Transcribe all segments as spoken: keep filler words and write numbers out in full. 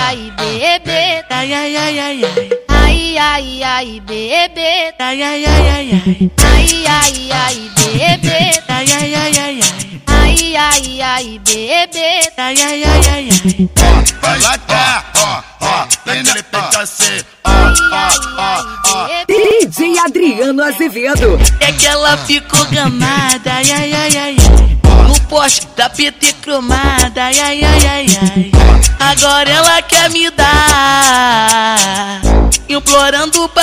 ai, bebê. Ai, ai, ai, ai, ai. Ai, ai, ai, bebê. Ai, ai, ai, ai, ai. Ai, ai, ai, bebê. Ai, ai, ai, ai, ai. Ai, ai, ai, bebê. Ai, ai, ai, ai, ai. Ela quer, ó, ó, naquele peito assim, ó, ó, ó, ó. D J Adriano Azevedo. É que ela ficou gamada, ai, ai, ai, ai, ai. No poste da P T cromada, ai, ai, ai, ai, ai. Agora ela quer me dar, implorando pra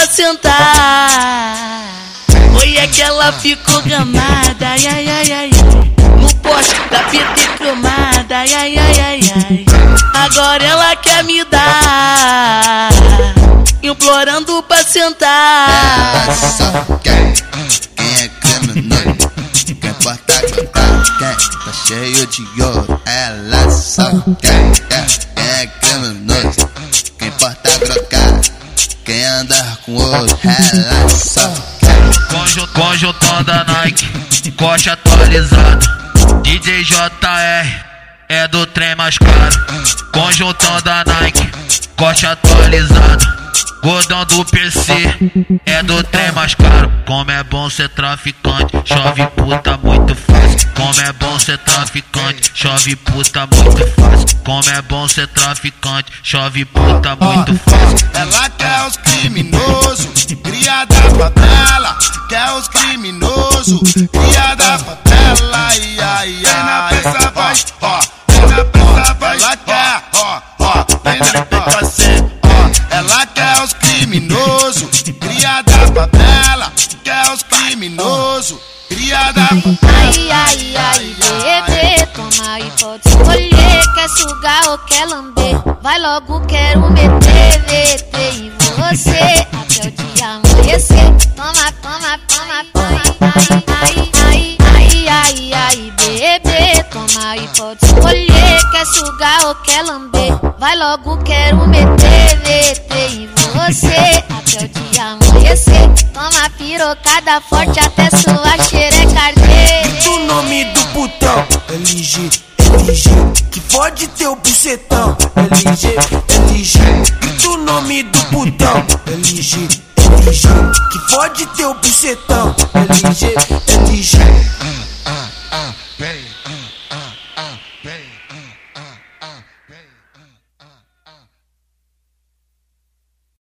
sentar. Oi, é que ela ficou gamada, ai, ai, ai, ai. No poste da P T cromada, ai, ai, ai, ai, ai. Agora ela quer me dar, implorando pra sentar. Ela só quer quem é criminoso, quem porta contar, quem tá cheio de ouro. Ela só quer quem é criminoso, quem porta brocar, quem anda com ouro. Ela só quer Conjuntão da Nike, corte atualizado. D J J R é do trem mais caro. Conjuntão da Nike, corte atualizado. Gordão do P C é do trem mais caro. Como é bom ser traficante, chove puta muito fácil. Como é bom ser traficante, chove puta muito fácil. Como é bom ser traficante, chove puta muito fácil. Ela quer os criminosos, cria da favela. Quer os criminosos, cria da favela. Ai, ai, ai. Na peça vai, ó, na peça vai. Ela quer, ó, ó, vem nele peito assim, ó. Ela quer os criminosos, cria da favela. Quer os criminosos, cria da favela. Ai, ai, ai, bebê. Toma e pode escolher. Quer sugar ou quer lamber? Vai logo, quero meter, meter em você até o dia amanhecer. Toma, toma, toma, toma. Ai, ai, ai, ai, ai, bebê. Toma e pode escolher. Quer sugar ou quer lamber? Vai logo, quero meter, meter em você até o dia amanhecer. Toma pirocada forte até sua xereca arder. O nome do putão, L G, L G, que pode ter o bucetão, L G, L G. Grita o nome do putão, L G, L G, que pode ter o bucetão, L G, L G.